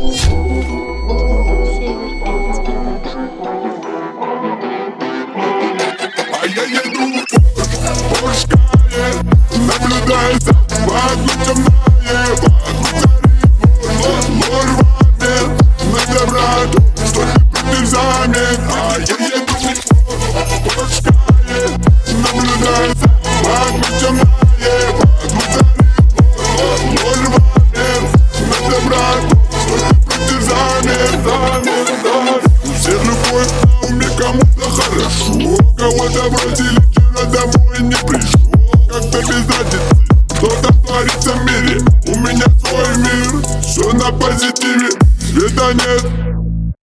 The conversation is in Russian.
А я еду в Порш Кайен, наблюдается вокруг темное, вокруг царит лор на доброту, что не притязамен. А я еду в Порш Кайен, наблюдается вокруг темное, вокруг царит лор на доброту, что не притязамен. У всех любовь, а у меня кому-то хорошо, кого-то вроде